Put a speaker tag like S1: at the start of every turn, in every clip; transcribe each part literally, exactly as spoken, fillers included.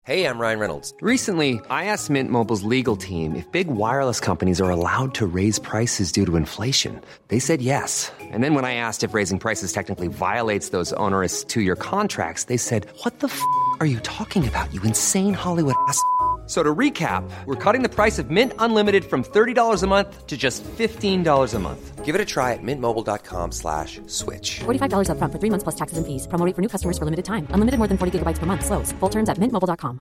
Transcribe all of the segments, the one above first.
S1: Hey, I'm Ryan Reynolds.
S2: Recently, I asked Mint Mobile's legal team if big wireless companies are allowed to raise prices due to inflation. They said yes. And then when I asked if raising prices technically violates those onerous two-year contracts, they said, "What the f*** are you talking about, you insane Hollywood ass?" So to recap, we're cutting the price of Mint Unlimited from thirty dollars a month to just fifteen dollars a month.
S1: Give it a try at mintmobile.com slash switch.
S3: forty-five dollars up front for three months plus taxes and fees. Promo rate for new customers for limited time. Unlimited more than forty gigabytes per month. Slows full terms at mint mobile dot com.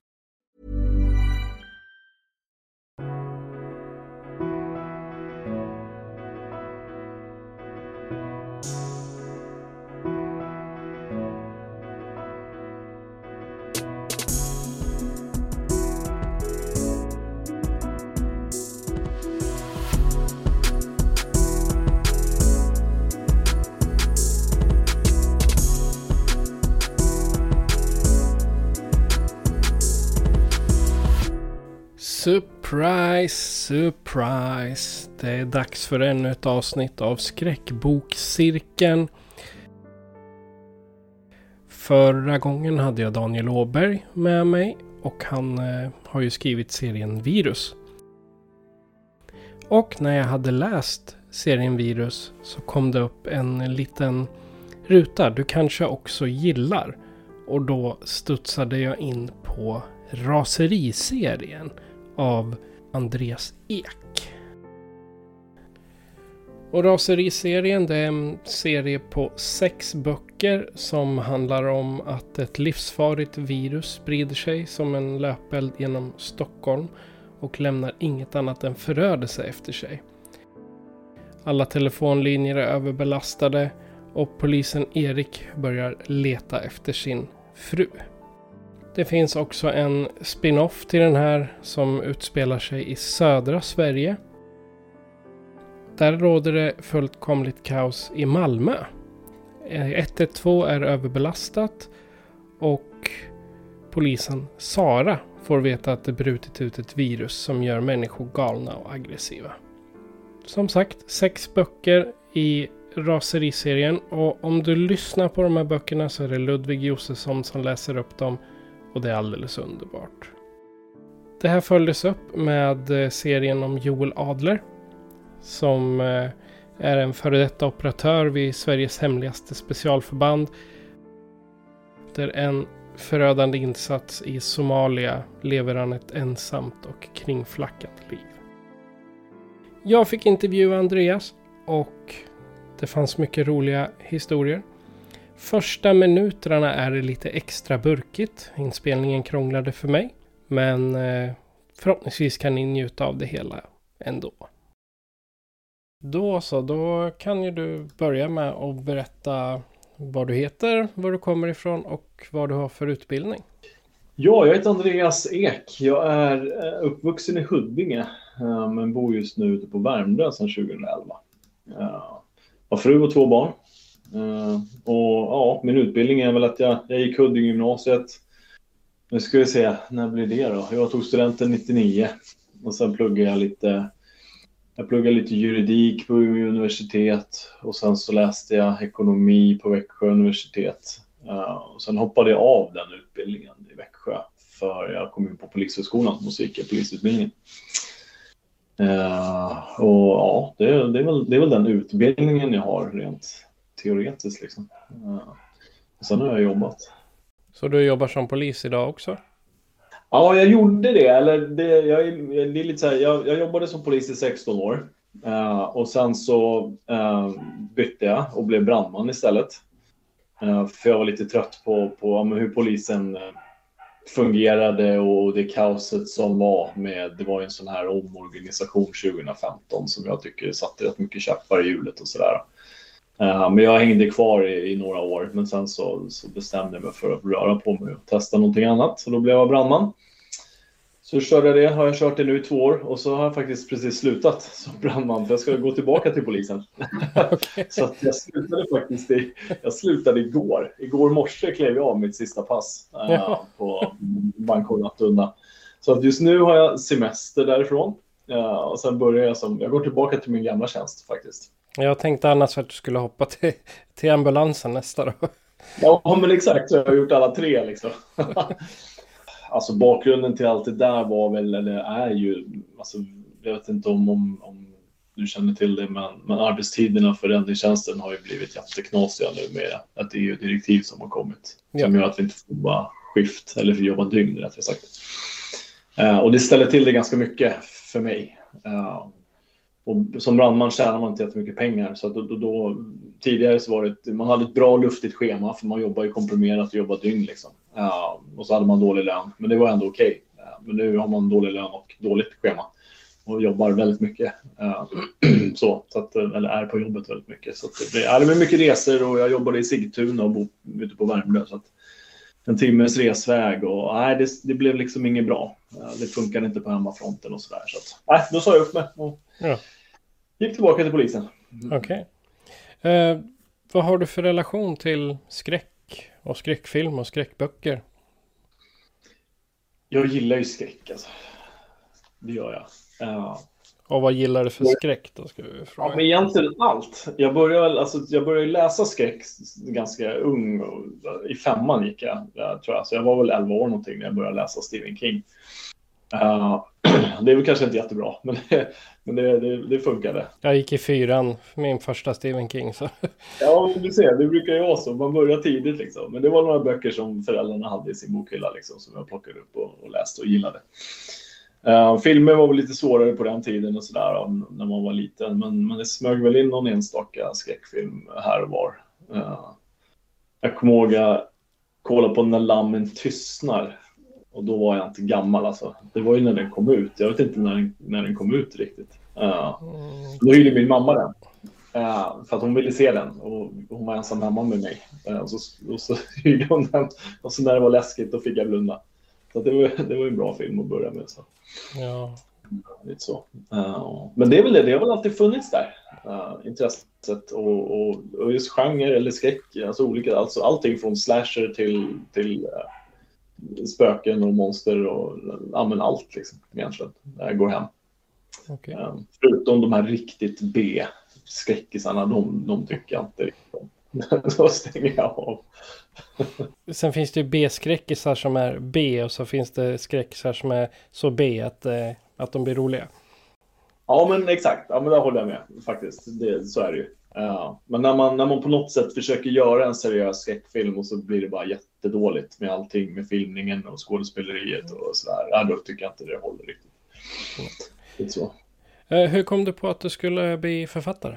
S4: Surprise, surprise. Det är dags för ännu ett avsnitt av Skräckbokcirkeln. Förra gången hade jag Daniel Åberg med mig och han eh, har ju skrivit serien Virus. Och när jag hade läst serien Virus så kom det upp en liten ruta du kanske också gillar. Och då studsade jag in på Raseriserien av Andreas Ek. Och Raseriserien, det är en serie på sex böcker som handlar om att ett livsfarligt virus sprider sig som en löpeld genom Stockholm och lämnar inget annat än förödelse efter sig. Alla telefonlinjer är överbelastade och polisen Erik börjar leta efter sin fru. Det finns också en spin-off till den här som utspelar sig i södra Sverige. Där råder det fullkomligt kaos i Malmö. ett ett två är överbelastat och polisen Sara får veta att det brutit ut ett virus som gör människor galna och aggressiva. Som sagt, sex böcker i Raseriserien, och om du lyssnar på de här böckerna så är det Ludvig Josefsson som läser upp dem. Och det är alldeles underbart. Det här följdes upp med serien om Joel Adler. Som är en före detta operatör vid Sveriges hemligaste specialförband. Där en förödande insats i Somalia lever han ett ensamt och kringflackat liv. Jag fick intervjua Andreas och det fanns mycket roliga historier. Första minuterna är det lite extra burkigt. Inspelningen krånglade för mig. Men eh, förhoppningsvis kan ni njuta av det hela ändå. Då så, då kan ju du börja med att berätta vad du heter, var du kommer ifrån och vad du har för utbildning.
S5: Ja, jag heter Andreas Ek. Jag är uppvuxen i Huddinge men bor just nu ute på Värmdö sedan tjugoelva. Jag har fru och två barn. Uh, och ja, min utbildning är väl att jag, jag gick Huddinge gymnasiet. Nu ska vi se, när blir det då? Jag tog studenten nittionio och sen pluggade jag lite jag pluggade lite juridik på universitet och sen så läste jag ekonomi på Växjö universitet. Uh, och sen hoppade jag av den utbildningen i Växjö för jag kom in på polishögskolan och så gick jag polisutbildningen. Uh, och ja, det, det, är väl, det är väl den utbildningen jag har rent teoretiskt liksom. Uh, och sen har jag jobbat.
S4: Så du jobbar som polis idag också?
S5: Ja, jag gjorde det. Eller det, jag, det är lite så här, jag, jag jobbade som polis i sexton år. Uh, och sen så uh, bytte jag och blev brandman istället. Uh, för jag var lite trött på, på um, hur polisen uh, fungerade och det kaoset som var med. Det var en sån här omorganisation tjugohundrafemton som jag tycker satte rätt mycket käppar i hjulet och sådär. Uh, men jag hängde kvar i, i några år. Men sen så, så bestämde jag mig för att röra på mig och testa någonting annat. Så då blev jag brandman. Så körde jag det, har jag kört det nu i två år. Och så har jag faktiskt precis slutat som brandman. För jag ska gå tillbaka till polisen. Okay. Så att jag slutade faktiskt i, jag slutade igår. Igår morse klev jag av mitt sista pass uh, ja. på Bankonattunda. Så att just nu har jag semester därifrån. Uh, och sen börjar jag som, jag går tillbaka till min gamla tjänst faktiskt.
S4: Jag tänkte annars att du skulle hoppa till, till ambulansen nästa då.
S5: Ja, men exakt. Så jag har gjort alla tre liksom. alltså bakgrunden till allt det där var väl, eller är ju, alltså, jag vet inte om, om, om du känner till det, men, men arbetstiderna för räddningstjänsten har ju blivit jätteknasiga nu med ett E U-direktiv som har kommit. Ja. Som gör att vi inte får jobba skift, eller för jobba dygn rättare sagt. Uh, och det ställer till det ganska mycket för mig. Uh, och som brandman tjänar man inte jättemycket pengar. Så att då, då, då, tidigare så var det, man hade ett bra luftigt schema, för man jobbar ju komprimerat och jobbar dygn liksom. Uh, och så hade man dålig lön, men det var ändå okej. Okay. Uh, men nu har man dålig lön och dåligt schema. Och jobbar väldigt mycket. Uh, så, så att, eller är på jobbet väldigt mycket. Så att det, blir, det blir mycket resor, och jag jobbade i Sigtuna och bor ute på Värmdö. Så att en timmes resväg, och nej, det, det blev liksom inget bra. Uh, det funkar inte på hemmafronten och sådär. Så att, nej, då sa jag upp mig och
S4: ja.
S5: gick tillbaka till polisen.
S4: Okej. Okay. Uh, vad har du för relation till skräck och skräckfilm och skräckböcker?
S5: Jag gillar ju skräck alltså. Det gör jag. Uh,
S4: och vad gillar du för skräck då, ska vi fråga?
S5: Ja, men egentligen allt. Jag började, alltså, jag började läsa skräck ganska ung. Och, i femman gick jag, jag tror jag. Så jag var väl elva år någonting när jag började läsa Stephen King. Uh, det är väl kanske inte jättebra, men det, men det, det, det funkade.
S4: Jag gick i fyran, min första Stephen King. Så.
S5: Ja, du ser, det brukar ju vara så. Man börjar tidigt liksom. Men det var några böcker som föräldrarna hade i sin bokhylla liksom, som jag plockade upp och, och läste och gillade. Uh, filmer var väl lite svårare på den tiden och sådär, när man var liten, men, men det smög väl in någon enstaka skräckfilm här och var. Uh, jag kommer ihåg att kolla på När lammen tystnar, och då var jag inte gammal alltså. Det var ju när den kom ut, jag vet inte när den, när den kom ut riktigt. Uh, då hyrde min mamma den, uh, för att hon ville se den, och hon var ensam hemma med mig. Uh, och, så, och så hyrde hon den, och så när det var läskigt då fick jag blunda. Så det var, det var en bra film att börja med. Så.
S4: Ja.
S5: Lite så. Uh, men det är väl det, det har väl alltid funnits där. Uh, intresset och, och, och just genre eller skräck. Alltså olika, alltså allting från slasher till, till uh, spöken och monster och ja, men allt liksom, egentligen. Det går hem.
S4: Okay.
S5: Uh, förutom de här riktigt B-skräckisarna, de, de tycker jag inte riktigt om. Då stänger jag av.
S4: Sen finns det ju B-skräckisar som är B, och så finns det skräckisar som är så B att, eh, att de blir roliga.
S5: Ja, men exakt. Ja, men där håller jag med faktiskt. Det, så är det ju. Uh, men när man, när man på något sätt försöker göra en seriös skräckfilm och så blir det bara jättedåligt med allting, med filmningen och skådespeleriet och sådär. Ja, då tycker jag inte det håller riktigt. Det är så.
S4: Uh, hur kom du på att du skulle bli författare?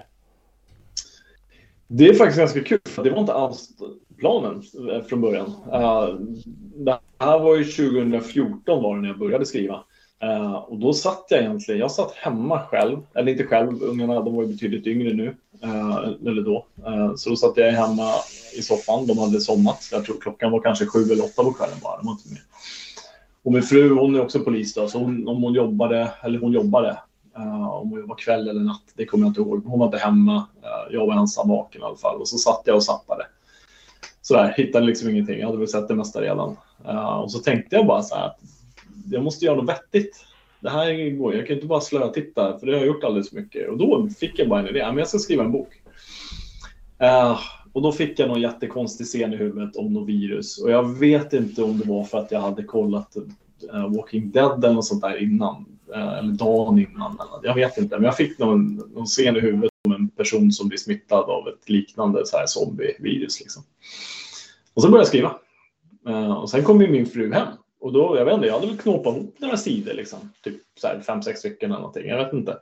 S5: Det är faktiskt ganska kul, för det var inte alls planen från början. Uh, det här var ju tjugohundrafjorton var det när jag började skriva. Uh, och då satt jag egentligen, jag satt hemma själv, eller inte själv, ungarna de var ju betydligt yngre nu, uh, eller då. Uh, så då satt jag hemma i soffan, de hade somnat. Jag tror klockan var kanske sju eller åtta på kvällen bara, de var inte med. Och min fru, hon är också polis då, så hon, om hon jobbade, eller hon jobbade. Uh, om hon var kväll eller natt, det kommer jag inte ihåg. Hon var inte hemma, uh, jag var ensam vaken i alla fall. Och så satt jag och zappade. Sådär, hittade liksom ingenting. Jag hade väl sett det mesta redan. Uh, och så tänkte jag bara så här att jag måste göra något vettigt. Det här går, jag kan inte bara slöa titta, för det har jag gjort alldeles för mycket. Och då fick jag bara en idé, men jag ska skriva en bok. Uh, och då fick jag någon jättekonstig scen i huvudet om något virus. Och jag vet inte om det var för att jag hade kollat uh, Walking Dead eller något sånt där innan. Eller dagen innan. Jag vet inte, men jag fick någon, någon scen i huvudet om en person som blir smittad av ett liknande så här zombie-virus. Liksom. Och så började jag skriva. Uh, och sen kom ju min fru hem. Och då, jag vet inte, jag hade väl knåpat ihop några sidor. Liksom. Typ så här fem, sex stycken eller någonting. Jag vet inte.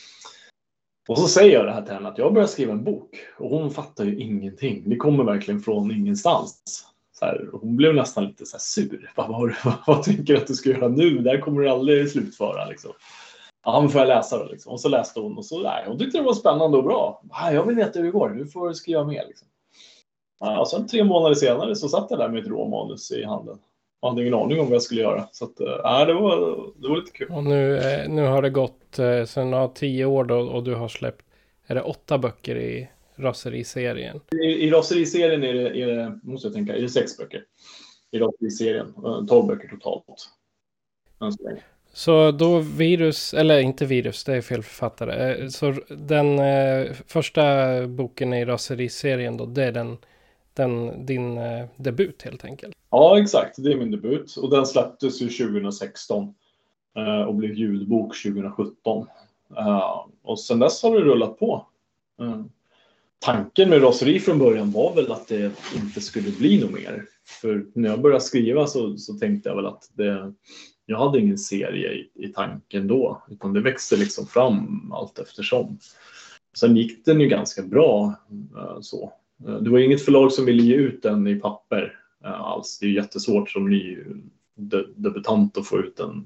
S5: Och så säger jag det här till henne, att jag börjar skriva en bok. Och hon fattar ju ingenting. Det kommer verkligen från ingenstans. Så här, hon blev nästan lite så här sur. Vad, vad, vad, vad tänker du att du ska göra nu? Där kommer du aldrig slutföra. Liksom. Ja, men får jag läsa då? Liksom. Och så läste hon. Och så, nej, hon tyckte det var spännande och bra. Ja, jag vill veta hur det går. Nu får du skriva mer. Liksom. Ja, och sen tre månader senare så satt jag där med ett råmanus i handen. Jag hade ingen aning om vad jag skulle göra. Så att, ja, det var, det var lite kul.
S4: Och nu, nu har det gått eh, sedan ja, tio år då, och du har släppt, är det åtta böcker i raseriserien?
S5: I, i raseriserien är det, är det, måste jag tänka, är det sex böcker. I raseriserien, tolv böcker totalt.
S4: Så då virus, eller inte virus, det är fel författare. Så den eh, första boken i raseriserien då, det är den, den, din eh, debut helt enkelt.
S5: Ja, exakt. Det är min debut. Och den släpptes ju tjugo sexton eh, och blev ljudbok tjugo sjutton. Uh, och sen dess har det rullat på. Uh, tanken med Raseri från början var väl att det inte skulle bli något mer. För när jag började skriva så, så tänkte jag väl att det, jag hade ingen serie i, i tanken då. Utan det växte liksom fram allt eftersom. Sen gick den ju ganska bra. Uh, så. Uh, det var inget förlag som ville ge ut den i papper uh, alls. Det är jättesvårt som ny de, debutant att få ut en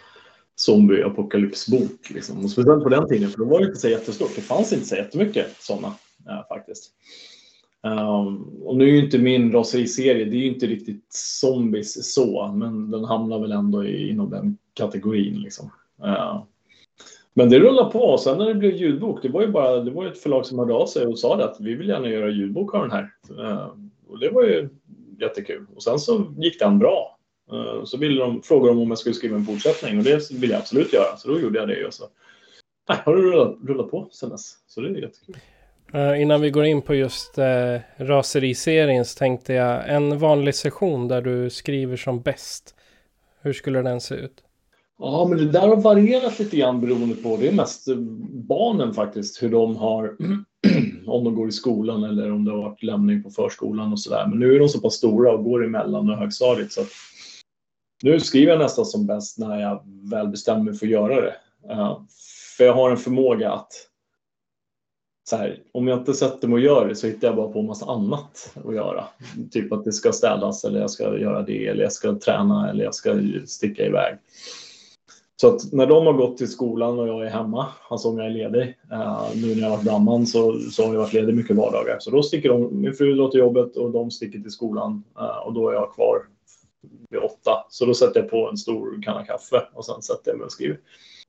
S5: zombie-apokalypsbok liksom. Och speciellt på den tiden, för då var det inte så jättestort. Det fanns inte så jättemycket sådana äh, faktiskt. Um, och nu är ju inte min raseriserie, det är ju inte riktigt zombies så, men den hamnar väl ändå i, inom den kategorin liksom. Uh, men det rullar på, och sen när det blev ljudbok, det var ju bara det var ju ett förlag som hörde av sig och sa det att vi vill gärna göra ljudbok av den här. Uh, och det var ju jättekul. Och sen så gick den bra. Så ville de fråga om jag skulle skriva en fortsättning, och det ville jag absolut göra. Så då gjorde jag det, och så nej, har det rullat, rullat på sen dess. Så det är jättekul.
S4: Uh, innan vi går in på just uh, raseriserien så tänkte jag en vanlig session där du skriver som bäst. Hur skulle den se ut?
S5: Ja, men det där har varierat lite grann beroende på. Det är mest barnen faktiskt, hur de har om de går i skolan eller om det har varit lämning på förskolan och sådär. Men nu är de så pass stora och går emellan och högstadiet, så att nu skriver jag nästan som bäst när jag väl bestämmer mig för att göra det. Uh, för jag har en förmåga att så här, om jag inte sätter mig och gör det så hittar jag bara på en massa annat att göra. Typ att det ska städas, eller jag ska göra det, eller jag ska träna, eller jag ska sticka iväg. Så att när de har gått till skolan och jag är hemma, alltså om jag är ledig, uh, nu när jag har varit damman så, så har jag varit ledig mycket vardagar. Så då sticker de, min fru låter jobbet och de sticker till skolan, uh, och då är jag kvar vid åtta. Så då sätter jag på en stor kanna kaffe och sen sätter jag mig och skriver.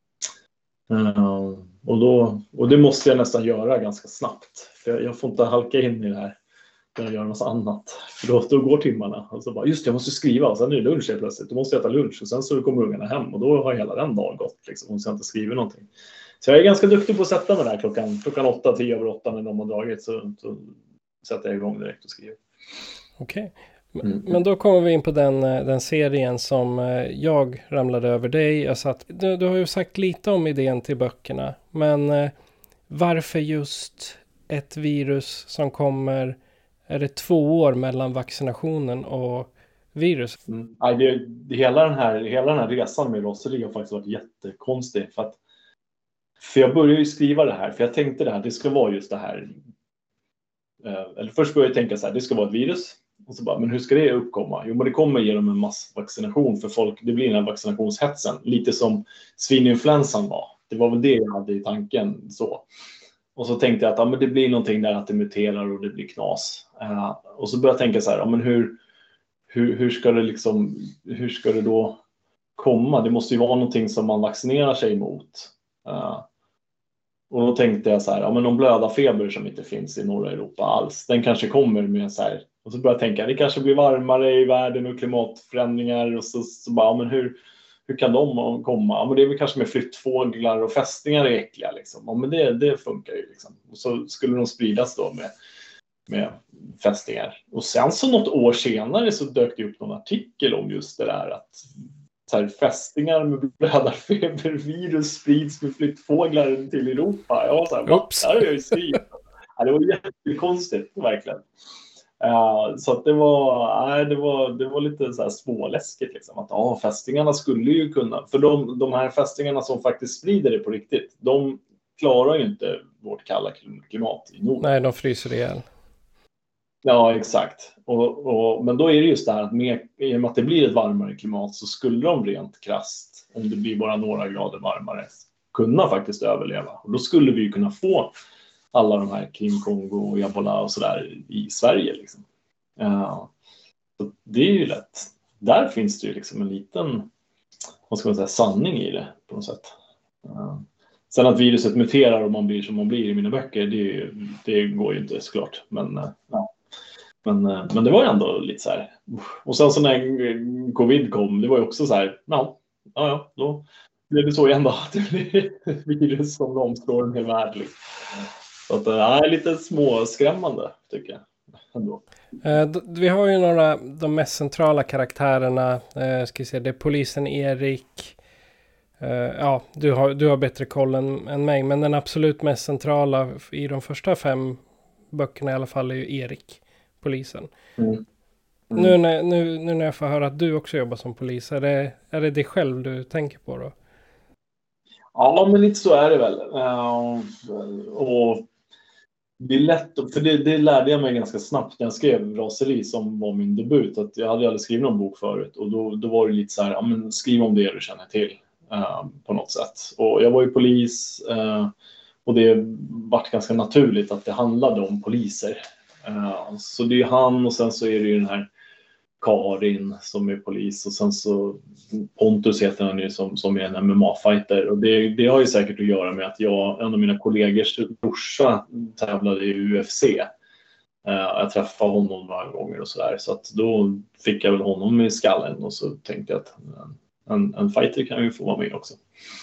S5: Uh, och, då, och det måste jag nästan göra ganska snabbt. För jag, jag får inte halka in i det här när jag gör en massa annat. För då, då går timmarna. Och så bara, just det, jag måste skriva. Och sen är det lunch helt plötsligt. Då måste jag äta lunch. Och sen så kommer ungarna hem. Och då har hela den dagen gått. Liksom, om jag inte skriver någonting. Så jag är ganska duktig på att sätta mig där klockan, klockan åtta, tio över åtta när de har dragit. Så, så sätter jag igång direkt och skriver.
S4: Okej. Okay. Mm. Men då kommer vi in på den, den serien som jag ramlade över dig. Jag satt, du, du har ju sagt lite om idén till böckerna. Men varför just ett virus som kommer, är det två år mellan vaccinationen och virus?
S5: Mm. Nej, det, det, hela, den här, hela den här resan med raseri har faktiskt varit jättekonstig. För, att, för jag började ju skriva det här, för jag tänkte det här, det ska vara just det här. Eller först började jag tänka så här, det ska vara ett virus. Och så bara, men hur ska det uppkomma? Jo, men det kommer genom en massvaccination för folk. Det blir den här vaccinationshetsen. Lite som svininfluensan var. Det var väl det jag hade i tanken så. Och så tänkte jag att ja, men det blir någonting där att det muterar och det blir knas. Uh, och så började jag tänka så här, ja, men hur, hur, hur ska det liksom, hur ska det då komma? Det måste ju vara någonting som man vaccinerar sig emot. Uh, och då tänkte jag så här, ja, men om blöda feber som inte finns i norra Europa alls, den kanske kommer med så här. Och så började jag tänka, det kanske blir varmare i världen och klimatförändringar. Och så, så bara, men hur, hur kan de komma? Ja, men det är väl kanske med flyttfåglar och fästingar är äckliga. Liksom. Ja, men det, det funkar ju. Liksom. Och så skulle de spridas då med, med fästingar. Och sen så något år senare så dök det upp någon artikel om just det där. Att så här, fästingar med blödarfebervirus sprids med flyttfåglar till Europa. Jag var så här,
S4: Oops.
S5: Där är jag ju skrivit. Ja, det var jättekonstigt, verkligen. Uh, så att det var, nej, det var det var lite så här småläskigt liksom, att ja, fästingarna skulle ju kunna, för de, de här fästingarna som faktiskt sprider det på riktigt, de klarar ju inte vårt kalla klimat i nord.
S4: Nej, de fryser ihjäl.
S5: Ja, exakt. Och, och, men då är det just det här att med, i och med att det blir ett varmare klimat så skulle de rent krasst, om det blir bara några grader varmare, kunna faktiskt överleva. Och då skulle vi ju kunna få alla de här Kim Kongo och Ebola och sådär i Sverige liksom. Uh, så det är ju lätt. Där finns det ju liksom en liten, vad ska man säga, sanning i det på något sätt. Uh, sen att viruset muterar och man blir som man blir i mina böcker, det, är ju, det går ju inte såklart. Men, uh, ja. men, uh, men det var ju ändå lite så här. Och sen så när covid kom, det var ju också så här, ja, ja, ja då blev det så igen då att det blir ett virus som omslår en hel värld liksom. Så att det är lite småskrämmande, tycker jag. ändå.
S4: Eh, d- vi har ju några, de mest centrala karaktärerna. Eh, ska vi se, det är polisen Erik. Eh, ja, du har, du har bättre koll än, än mig. Men den absolut mest centrala i de första fem böckerna i alla fall är ju Erik, polisen.
S5: Mm. Mm.
S4: Nu, när, nu, nu när jag får höra att du också jobbar som polis, är det, är det dig själv du tänker på då?
S5: Ja, men lite så är det väl. Uh, och det är lätt, för det, det lärde jag mig ganska snabbt när jag skrev Raseri, som var min debut. Att jag hade aldrig skrivit någon bok förut. Och då, då var det lite så här, ja, men skriv om det du känner till uh, på något sätt. Och jag var ju polis uh, och det var ganska naturligt att det handlade om poliser. Uh, så det är han, och sen så är det ju den här Karin som är polis, och sen så Pontus heter han ju, som, som är en M M A-fighter, och det, det har ju säkert att göra med att jag, en av mina kollegors brorsa tävlade i U F C. Uh, jag träffade honom några gånger och sådär, så att då fick jag väl honom i skallen, och så tänkte jag att en, en fighter kan ju få vara med också.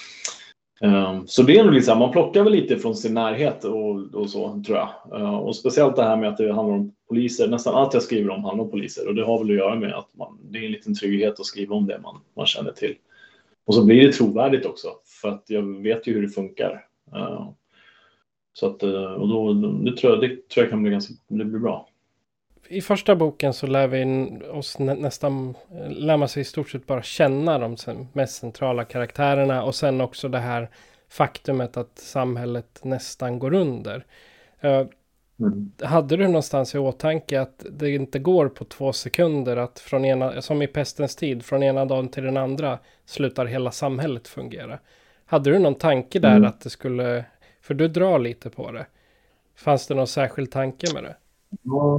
S5: Um, så det är nog liksom, man plockar väl lite från sin närhet och, och så, tror jag. Uh, och speciellt det här med att det handlar om poliser. Nästan allt jag skriver om handlar om poliser. Och det har väl att göra med att man, det är en liten trygghet att skriva om det man, man känner till. Och så blir det trovärdigt också. För att jag vet ju hur det funkar. Uh, så att, uh, och då, det tror jag, det tror jag kan bli ganska, det blir bra.
S4: I första boken så lär vi oss nä- nästan, lär man sig i stort sett bara känna de mest centrala karaktärerna, och sen också det här faktumet att samhället nästan går under. Uh, mm. Hade du någonstans i åtanke att det inte går på två sekunder att från ena, som i pestens tid, från ena dagen till den andra slutar hela samhället fungera? Hade du någon tanke där mm. att det skulle, för du drar lite på det. Fanns det någon särskild tanke med det?
S5: Ja.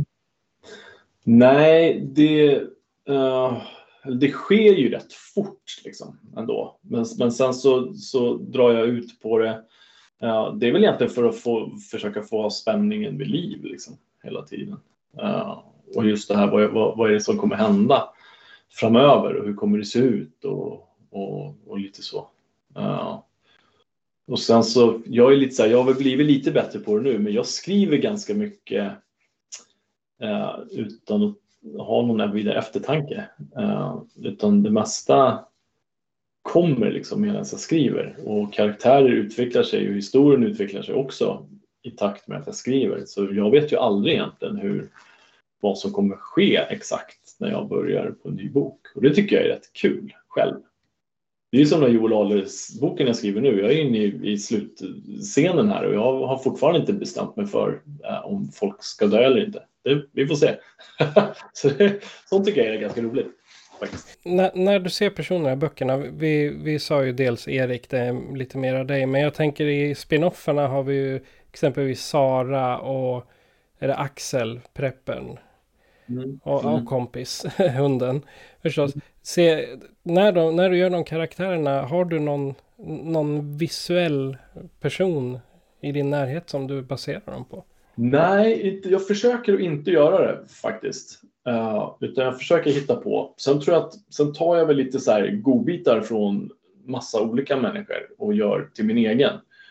S5: Nej, det, uh, det sker ju rätt fort liksom ändå. Men, men sen så, så drar jag ut på det. Uh, det är väl egentligen för att få, försöka få spänningen vid liv liksom, hela tiden. Uh, och just det här, vad, vad, vad är det som kommer hända framöver, och hur kommer det se ut och, och, och lite så. Uh, och sen så, jag är lite så här, jag har väl blivit lite bättre på det nu, men jag skriver ganska mycket Uh, utan att ha någon vidare eftertanke. Uh, utan det mesta kommer liksom medan jag skriver. Och karaktärer utvecklar sig, och historien utvecklar sig också i takt med att jag skriver. Så jag vet ju aldrig egentligen hur, vad som kommer ske exakt när jag börjar på en ny bok. Och det tycker jag är rätt kul själv. Det är ju som den Joel Ahlers boken jag skriver nu. Jag är inne i, i slutscenen här, och jag har fortfarande inte bestämt mig för uh, om folk ska dö eller inte. Det, vi får se. Så det, sånt tycker jag är ganska roligt.
S4: När, när du ser personerna i böckerna, vi, vi sa ju dels Erik, det är lite mer av dig, men jag tänker i spin-offerna har vi ju exempelvis Sara och är det Axel, preppen, mm. och, och
S5: mm.
S4: kompis, hunden förstås. Se, när, de, när du gör de karaktärerna, har du någon, någon visuell person i din närhet som du baserar dem på?
S5: Nej, jag försöker att inte göra det faktiskt. Uh, utan jag försöker hitta på. Sen tror jag att, sen tar jag väl lite så här godbitar från massa olika människor och gör till min egen.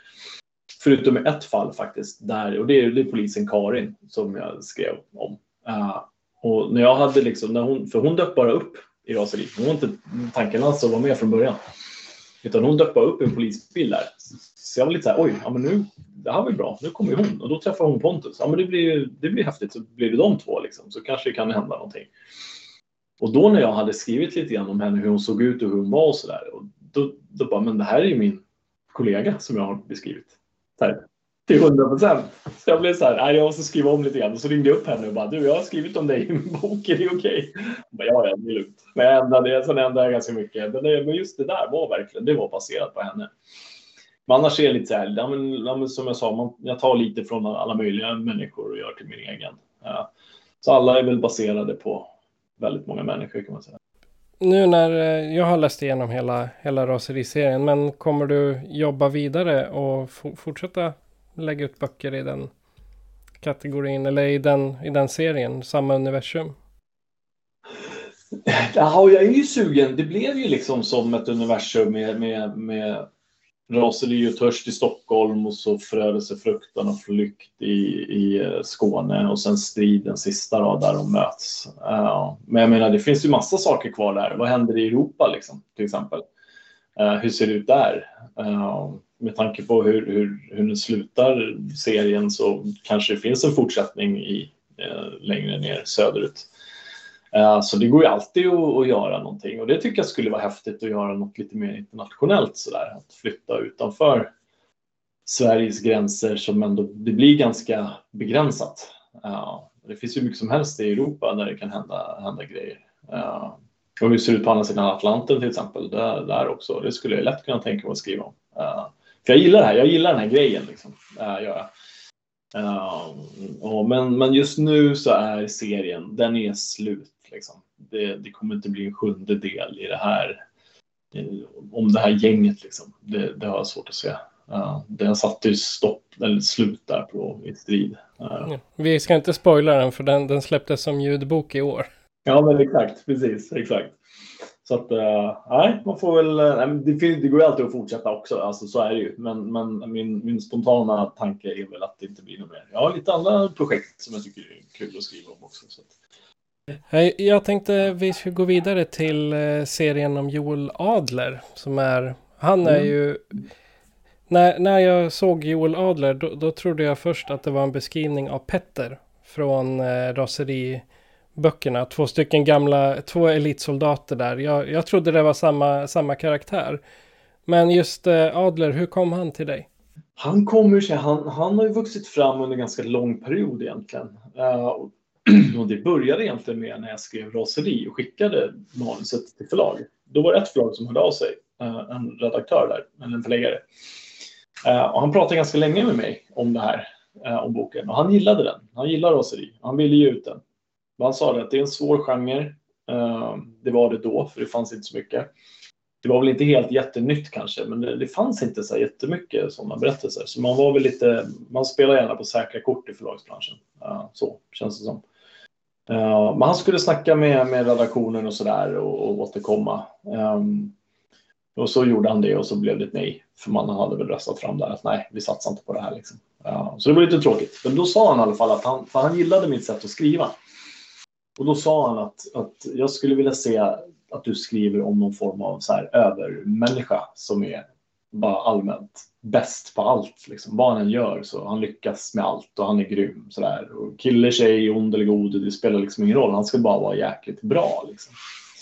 S5: Förutom i ett fall faktiskt, där, och det är, det är polisen Karin som jag skrev om. Uh, och när jag hade liksom, när hon, för hon dök bara upp i Raseri. Hon var inte tanken alltså att vara med från början. Utan hon dök bara upp i en polisbil där. Så jag var lite så här, oj, ja men nu, det här var ju bra, nu kommer ju hon. Och då träffar hon Pontus. Ja men det blir, det blir häftigt, så blir det de två liksom. Så kanske det kan hända någonting. Och då när jag hade skrivit lite grann om henne, hur hon såg ut och hur hon var och sådär. Då, då bara, men det här är ju min kollega som jag har beskrivit. Så här, till hundra procent. Så jag blev så här, nej jag måste skriva om lite grann. Och så ringde jag upp henne och bara, du jag har skrivit om dig i min bok, är det okej? Okay? Ja, ja, det är lugnt. Men jag ändrade, sen ändrade jag ganska mycket. Men, det, men just det där var verkligen, det var baserat på henne. Men annars är det lite så här, ja, men, ja, men som jag sa, man, jag tar lite från alla möjliga människor och gör till min egen. Ja. Så alla är väl baserade på väldigt många människor kan man säga.
S4: Nu när jag har läst igenom hela, hela Raseri-serien, men kommer du jobba vidare och f- fortsätta lägga ut böcker i den kategorin eller i den, i den serien, samma universum?
S5: Ja, jag är ju sugen. Det blev ju liksom som ett universum med, med, med raseri och törst i Stockholm och så förödelsefruktan och flykt i, i Skåne och sen strid den sista då, där de möts. Uh, men jag menar, det finns ju massa saker kvar där. Vad händer i Europa liksom, till exempel? Uh, hur ser det ut där? Uh, med tanke på hur, hur, hur den slutar serien så kanske det finns en fortsättning i, uh, längre ner söderut. Uh, så det går ju alltid att, att göra någonting. Och det tycker jag skulle vara häftigt att göra något lite mer internationellt sådär. Att flytta utanför Sveriges gränser som ändå, det blir ganska begränsat. Uh, det finns ju mycket som helst i Europa där det kan hända, hända grejer. Uh, och hur det ser ut på andra sidan Atlanten till exempel. Där, där också. Det skulle jag lätt kunna tänka mig att skriva om. Uh, för jag gillar det här. Jag gillar den här grejen liksom. Uh, gör jag. Uh, och men, men just nu så är serien, den är slut. Liksom. Det, det kommer inte bli en sjunde del i det här om det här gänget liksom. det, det har jag svårt att se. Uh, den satte ju stopp eller slut där på i strid. Uh.
S4: Vi ska inte spoila den för den, den släpptes som ljudbok i år.
S5: Ja men exakt, precis, exakt. Så att, uh, nej, man får väl, nej, det, det går ju alltid att fortsätta också, alltså så är det ju. Men, men min, min spontana tanke är väl att det inte blir något mer. Jag har lite andra projekt som jag tycker är kul att skriva om också. Så att.
S4: Jag tänkte vi ska gå vidare till serien om Joel Adler som är, han är mm. ju, när, när jag såg Joel Adler då, då trodde jag först att det var en beskrivning av Petter från eh, raseriböckerna, två stycken gamla, två elitsoldater där. Jag, jag trodde det var samma, samma karaktär. Men just eh, Adler, hur kom han till dig?
S5: Han kommer sig, han, han har ju vuxit fram under en ganska lång period egentligen. Uh, Och det började egentligen med när jag skrev raseri och skickade manuset till förlag. Då var det ett förlag som hörde av sig, en redaktör där, eller en förläggare. Och han pratade ganska länge med mig om det här, om boken. Och han gillade den, han gillade raseri, han ville ge ut den. Han sa det att det är en svår genre, det var det då, för det fanns inte så mycket. Det var väl inte helt jättenytt kanske, men det, det fanns inte så jättemycket sådana berättelser. Så man var väl lite, man spelar gärna på säkra kort i förlagsbranschen. Uh, så känns det som. Uh, men han skulle snacka med, med redaktionen och sådär och, och återkomma. Um, och så gjorde han det och så blev det ett nej. För man hade väl röstat fram där att nej, vi satsar inte på det här liksom. Uh, så det var lite tråkigt. Men då sa han i alla fall att han, för han gillade mitt sätt att skriva. Och då sa han att, att jag skulle vilja se att du skriver om någon form av så här övermänniska som är bara allmänt bäst på allt. Liksom. Vad han än gör så han lyckas med allt och han är grym. Så där. Och kille, tjej, ond eller god, det spelar liksom ingen roll. Han ska bara vara jäkligt bra. Liksom.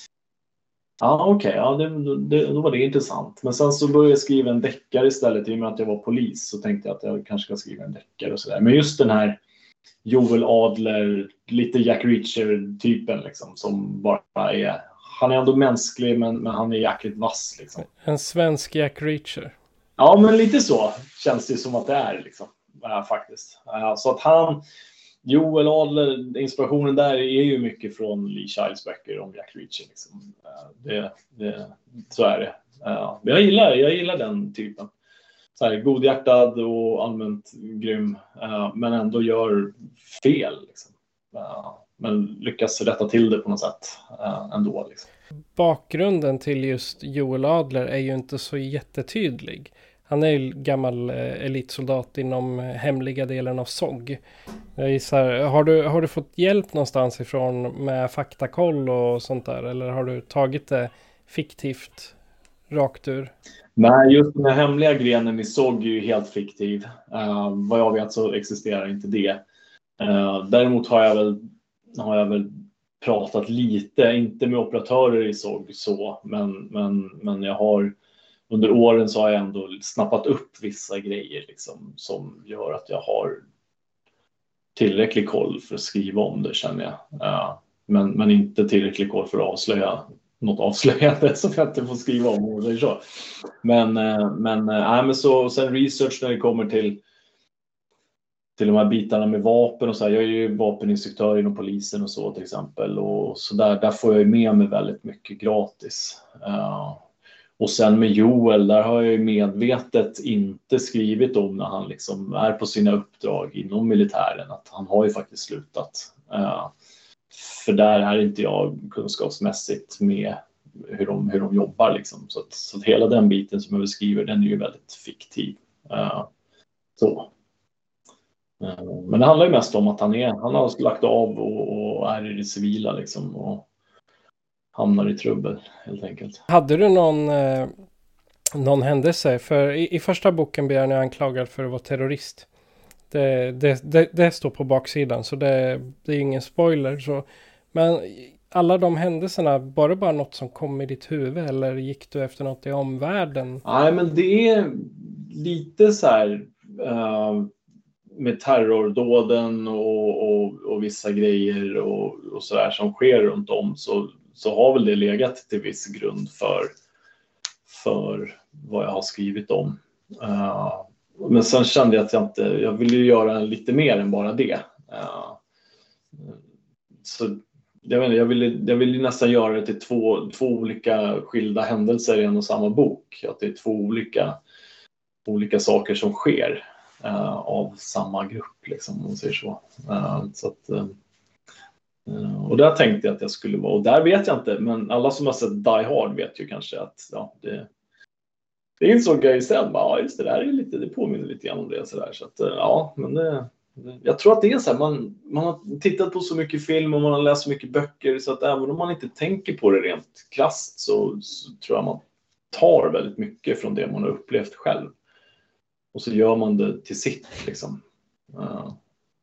S5: Ja, okej. Okay, ja, det, det, då var det intressant. Men sen så började jag skriva en deckare istället. I och med att jag var polis så tänkte jag att jag kanske ska skriva en deckare och sådär. Men just den här Joel Adler, lite Jack Reacher-typen liksom, som bara är... Han är ändå mänsklig, men, men han är jäkligt vass. Liksom.
S4: En svensk Jack Reacher.
S5: Ja, men lite så känns det som att det är. Liksom, äh, faktiskt. Äh, så att han, Joel Adler, inspirationen där är ju mycket från Lee Childs böcker om Jack Reacher. Liksom. Äh, det, det, så är det. Äh, jag, gillar, jag gillar den typen. Så här, godhjärtad och allmänt grym. Äh, men ändå gör fel. Liksom. Äh, Men lyckas rätta till det på något sätt äh, ändå. Liksom.
S4: Bakgrunden till just Joel Adler är ju inte så jättetydlig. Han är ju gammal eh, elitsoldat inom eh, hemliga delen av S O G. Jag gissar, har, du, har du fått hjälp någonstans ifrån med faktakoll och sånt där? Eller har du tagit det fiktivt rakt ur?
S5: Nej, just den här hemliga grenen i S O G är ju helt fiktiv. Uh, vad jag vet så existerar inte det. Uh, däremot har jag väl har jag väl pratat lite, inte med operatörer i S O G så, men, men, men jag har under åren så har jag ändå snappat upp vissa grejer liksom, som gör att jag har tillräcklig koll för att skriva om det, känner jag. Uh, men, men inte tillräcklig koll för att avslöja något avslöjande som jag inte får skriva om. Och det är så. Men, uh, men, uh, men så, sen research när det kommer till till de här bitarna med vapen och så här. Jag är ju vapeninstruktör inom polisen och så till exempel. Och så där, där får jag ju med mig väldigt mycket gratis. Uh, och sen med Joel, där har jag ju medvetet inte skrivit om när han liksom är på sina uppdrag inom militären. Att han har ju faktiskt slutat. Uh, för där är inte jag kunskapsmässigt med hur de, hur de jobbar liksom. Så att, så att hela den biten som jag beskriver, den är ju väldigt fiktiv. Uh, så. Uh, men det handlar ju mest om att han är, han har lagt av och, och är i det civila liksom, och hamnar i trubbel helt enkelt.
S4: Hade du någon, eh, någon händelse? För i, i första boken blir han anklagad för att vara terrorist. Det, det, det, det står på baksidan, så det, det är ingen spoiler. Så. Men alla de händelserna, var det bara något som kom i ditt huvud, eller gick du efter något i omvärlden?
S5: Nej, men det är lite så här uh, med terrordåden och, och, och vissa grejer och, och så där som sker runt om, så, så har väl det legat till viss grund för, för vad jag har skrivit om. Uh, men sen kände jag att jag inte, jag ville göra lite mer än bara det. Uh, så jag vet inte, jag ville, jag ville nästan göra det till två, två olika skilda händelser i en och samma bok. Att det är två olika, olika saker som sker uh, av samma grupp, liksom, om man säger så. Uh, så att, uh, och där tänkte jag att jag skulle vara, och där vet jag inte, men alla som har sett Die Hard vet ju kanske att ja, det, det insåg jag ju sen. Ja, just det där är lite, det påminner lite grann om det. Så, där, så att, ja, men det... Jag tror att det är så här, man, man har tittat på så mycket film och man har läst så mycket böcker, så att även om man inte tänker på det rent krasst, så, så tror jag man tar väldigt mycket från det man har upplevt själv. Och så gör man det till sitt liksom. Uh,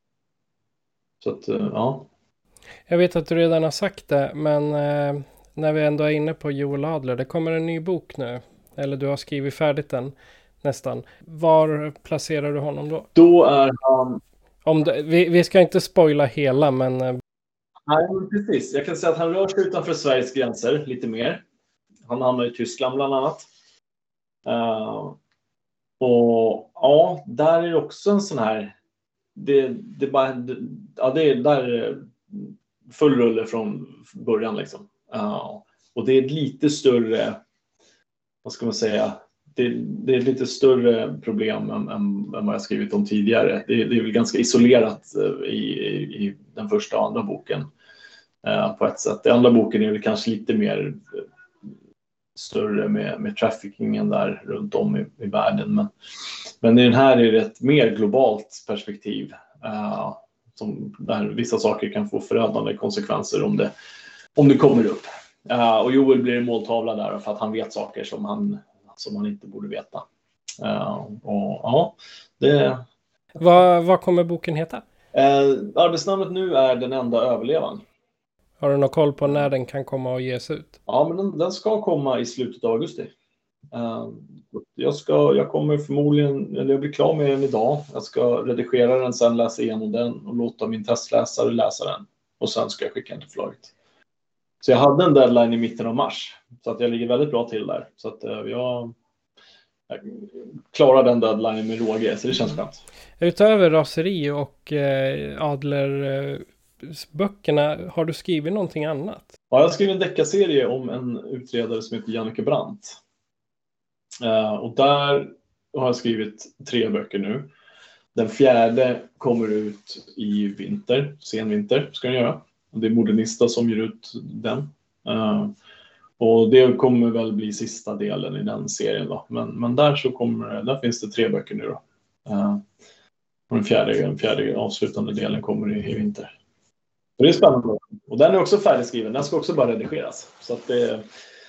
S5: så att, uh, ja.
S4: Jag vet att du redan har sagt det, men uh, när vi ändå är inne på Joel Adler, det kommer en ny bok nu. Eller du har skrivit färdigt den nästan. Var placerar du honom då?
S5: Då är han...
S4: Om det, vi, vi ska inte spoila hela, men...
S5: Nej, precis. Jag kan säga att han rör sig utanför Sveriges gränser lite mer. Han hamnar i Tyskland bland annat. Uh, och ja, där är det också en sån här... Det, det, bara, det, ja, det är där full rulle från början liksom. Uh, och det är ett lite större... Vad ska man säga... Det, det är ett lite större problem än, än, än vad jag skrivit om tidigare. Det, det är väl ganska isolerat i, i, i den första och andra boken eh, på ett sätt. Den andra boken är väl kanske lite mer större med, med traffickingen där runt om i, i världen. Men, men i den här är det ett mer globalt perspektiv eh, som, där vissa saker kan få förödande konsekvenser om det, om det kommer upp. Eh, och Joel blir en måltavla där för att han vet saker som han som man inte borde veta. Uh, och ja, det...
S4: Vad, vad kommer boken heta?
S5: Uh, arbetsnamnet nu är Den enda överlevaren.
S4: Har du någon koll på när den kan komma och ges ut?
S5: Ja, men den, den ska komma i slutet av augusti. Uh, jag, ska, jag kommer förmodligen, eller jag blir klar med den idag. Jag ska redigera den, sen läsa igenom den och låta min testläsare läsa den. Och sen ska jag skicka den till förlaget. Så jag hade en deadline i mitten av mars. Så att jag ligger väldigt bra till där. Så att jag, jag klarar den deadline med råge. Så det känns skönt.
S4: Utöver raseri och eh, Adler eh, böckerna, har du skrivit någonting annat?
S5: Ja, jag skrev en deckarserie om en utredare som heter Jannike Brandt. Uh, och där har jag skrivit tre böcker nu. Den fjärde kommer ut i vinter. Sen vinter ska den göra. Det är Modernista som ger ut den. Uh, och det kommer väl bli sista delen i den serien då. Men, men där så kommer, där finns det tre böcker nu då. Uh, och den fjärde, den fjärde avslutande delen kommer i, i vinter. Och det är spännande. Och den är också färdigskriven. Den ska också bara redigeras. Så att det,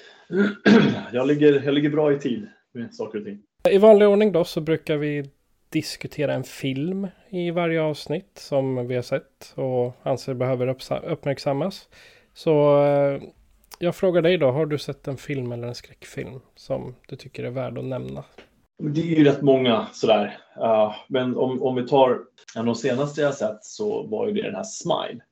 S5: jag, ligger, jag ligger bra i tid med saker och ting.
S4: I vanlig ordning då så brukar vi diskutera en film i varje avsnitt som vi har sett och anser behöver uppmärksammas. Så eh, jag frågar dig då, har du sett en film eller en skräckfilm som du tycker är värd att nämna?
S5: Det är ju rätt många sådär. Uh, men om, om vi tar en av de senaste jag sett, så var ju det den här Smile.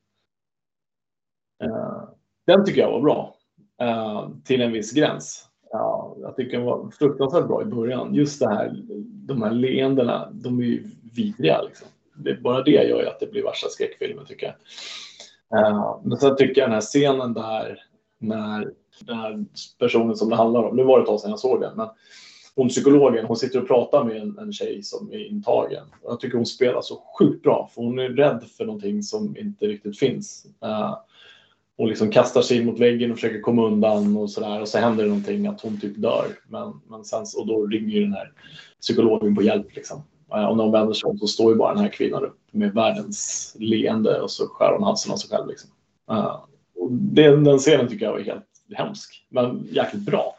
S5: Uh, den tycker jag var bra. Uh, till en viss gräns. Ja, jag tycker den var fruktansvärt bra i början. Just det här, de här leendena, de är ju vidriga liksom. Det, bara det gör ju att det blir värsta skräckfilmen, tycker jag. Uh, men så tycker jag den här scenen där, när den här personen som det handlar om, nu var det ett tag sedan jag såg den, men hon psykologen, hon sitter och pratar med en, en tjej som är intagen. Och jag tycker hon spelar så sjukt bra, för hon är rädd för någonting som inte riktigt finns. Uh, och liksom kastar sig in mot väggen och försöker komma undan och sådär. Och så händer det någonting att hon typ dör. Men, men sen, och då ringer ju den här psykologen på hjälp liksom. Och när hon vänder sig om så står ju bara den här kvinnan upp med världens leende och så skär hon halsen av sig själv liksom. Uh, och den, den scenen tycker jag var helt hemsk, men jäkligt bra.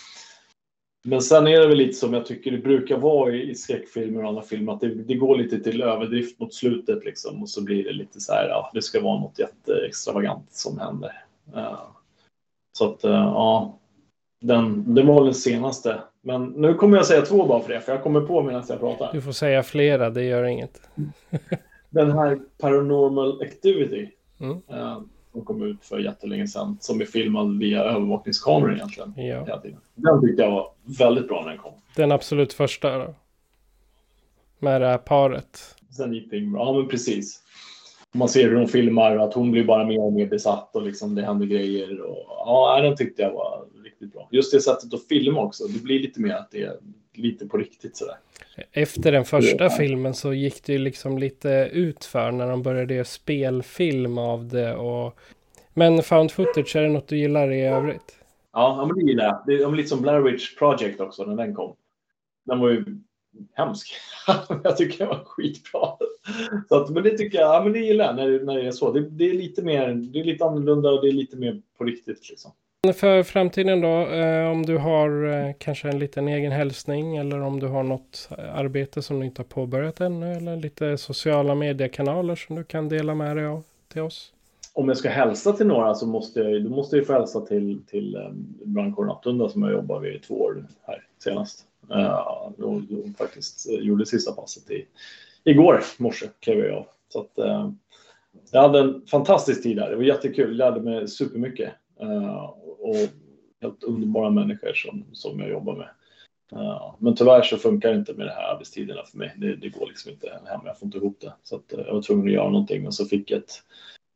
S5: Men sen är det väl lite som jag tycker det brukar vara i skräckfilmer och andra filmer, att det, det går lite till överdrift mot slutet liksom, och så blir det lite så här, ja, det ska vara något jätteextravagant som händer. Uh, så att, uh, ja, den, det var väl den senaste. Men nu kommer jag säga två bara för det, för jag kommer på medan jag pratar.
S4: Du får säga flera, det gör inget.
S5: Den här Paranormal Activity
S4: Mm.
S5: uh, som kom ut för jättelänge sedan, som är filmad via övervakningskameror egentligen.
S4: Ja.
S5: Den tyckte jag var väldigt bra när den kom.
S4: Den absolut första då? Med det här paret.
S5: Sen gick det bra. Ja, men precis. Man ser hur de filmar och att hon blir bara mer och mer besatt och liksom det händer grejer. Och, ja, den tyckte jag var riktigt bra. Just det sättet att filma också. Det blir lite mer att det är lite på riktigt sådär.
S4: Efter den första ja. filmen så gick det ju liksom lite utför när de började göra spelfilm av det. Och... Men found footage, är det något du gillar i övrigt?
S5: Ja, men det gillar jag. Det är lite som Blair Witch Project också när den kom. Den var ju hemsk. Jag tycker det var skitbra. Så att, men det tycker jag, ja, men det gillar jag när, när det är så. Det, det är lite mer, det är lite annorlunda och det är lite mer på riktigt liksom.
S4: För framtiden då, eh, om du har eh, kanske en liten egen hälsning eller om du har något arbete som du inte har påbörjat ännu eller lite sociala mediekanaler som du kan dela med dig av till oss? Om
S5: jag ska hälsa till några så måste jag, då måste jag få hälsa till, till eh, brandkåren Attunda som jag jobbar vid i två år här senast. Uh, och, och faktiskt uh, gjorde sista passet i, igår morse klev jag av. Så att, uh, jag hade en fantastisk tid där. Det var jättekul. Jag lärde mig supermycket. Uh, och helt underbara människor som, som jag jobbar med. Uh, men tyvärr så funkar det inte med det här arbetstiderna för mig. Det, det går liksom inte hem. Jag får inte ihop det. Så att, uh, jag var tvungen att göra någonting och så fick jag ett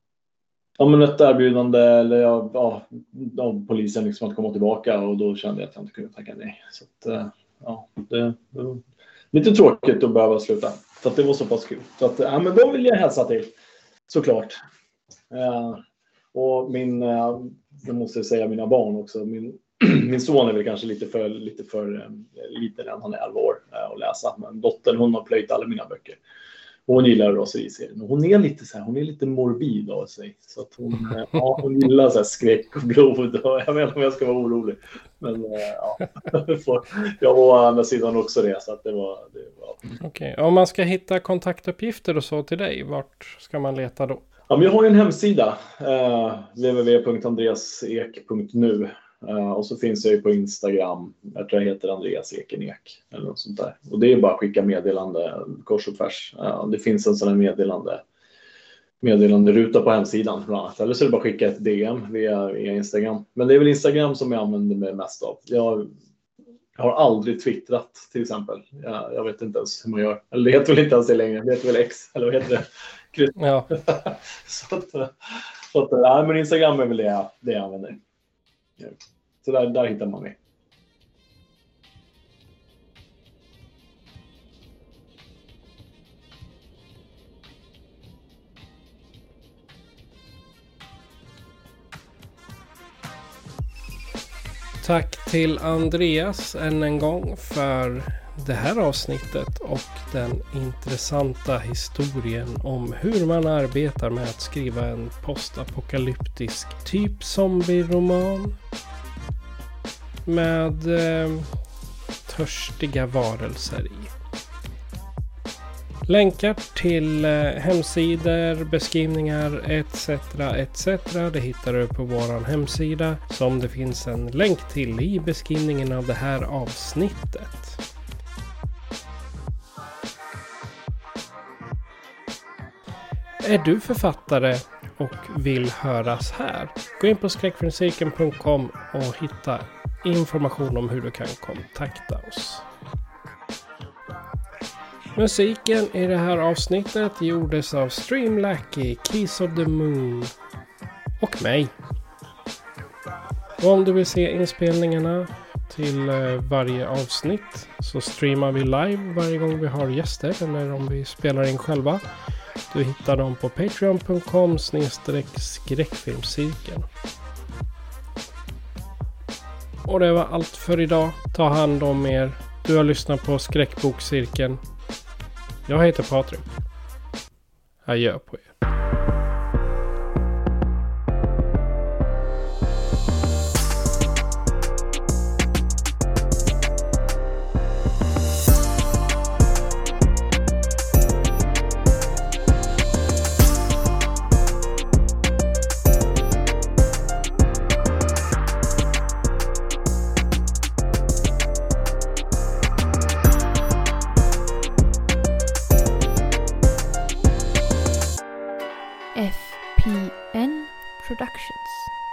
S5: Ja, men ett erbjudande eller ja, ja, av polisen liksom att komma tillbaka och då kände jag att jag inte kunde tacka nej. Så att, ja, det, det var lite tråkigt att behöva sluta. Så att det var så pass kul. Så att, ja, men då vill jag hälsa till, såklart. Uh, och min, uh, jag måste säga mina barn också. Min, min son är väl kanske lite för, lite för um, liten än, han är elva år uh, att läsa. Men dottern, hon har plöjt alla mina böcker. Hon gillar raseriserien. Hon är lite så här, hon är lite morbid av sig. Så att hon, ja, hon gillar så här skräck och blod. Och jag vet inte om jag ska vara orolig. Men ja, jag var å andra sidan också det. Så att det var... Det var...
S4: Okej, okay. Om man ska hitta kontaktuppgifter och så till dig, vart ska man leta då?
S5: Ja, men jag har ju en hemsida. Eh, w w w punkt andreasek punkt nu. Uh, och så finns jag ju på Instagram. Jag tror jag heter Andreas Ekenek eller något sånt där. Och det är bara att skicka meddelande kors och tvärs. Uh, det finns en sån här meddelande meddelande ruta på hemsidan bland annat. Eller så är det bara att skicka ett D M via, via Instagram. Men det är väl Instagram som jag använder mig mest av. Jag, jag har aldrig twittrat till exempel. Jag, jag vet inte ens hur man gör. Eller det heter väl inte ens det längre. Det heter väl X. Eller vad heter det?
S4: Ja.
S5: så att, så att, ja, men Instagram är väl det jag, det jag använder. Så där, där hittar man mig.
S4: Tack till Andreas än en gång för det här avsnittet och den intressanta historien om hur man arbetar med att skriva en postapokalyptisk typ zombie-roman med eh, törstiga varelser i. Länkar till eh, hemsidor, beskrivningar et cetera et cetera det hittar du på våran hemsida som det finns en länk till i beskrivningen av det här avsnittet. Är du författare och vill höras här? Gå in på skräckfilmscirkeln punkt com och hitta information om hur du kan kontakta oss. Musiken i det här avsnittet gjordes av Streamlackey, Keys of the Moon och mig. Och om du vill se inspelningarna till varje avsnitt så streamar vi live varje gång vi har gäster eller om vi spelar in själva Du hittar dem på patreon punkt com slash skräckfilmscirkeln. Och det var allt för idag. Ta hand om er. Du har lyssnat på Skräckbokcirkeln. Jag heter Patrik. Adjö på er.
S6: F P N Productions.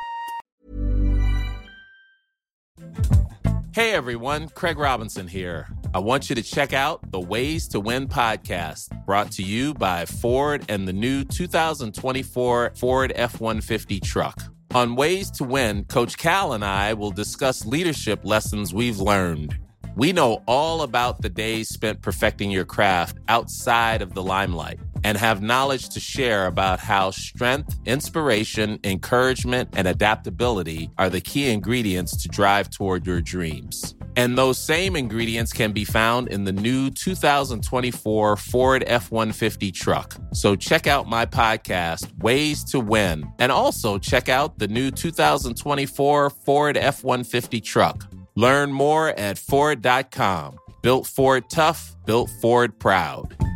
S7: Hey everyone, Craig Robinson here. I want you to check out the Ways to Win podcast, brought to you by Ford and the new two thousand twenty-four Ford F one fifty truck. On Ways to Win, Coach Cal and I will discuss leadership lessons we've learned. We know all about the days spent perfecting your craft outside of the limelight and have knowledge to share about how strength, inspiration, encouragement, and adaptability are the key ingredients to drive toward your dreams. And those same ingredients can be found in the new two thousand twenty-four Ford F one fifty truck. So check out my podcast, Ways to Win, and also check out the new two thousand twenty-four Ford F one fifty truck. Learn more at Ford dot com. Built Ford tough, built Ford proud.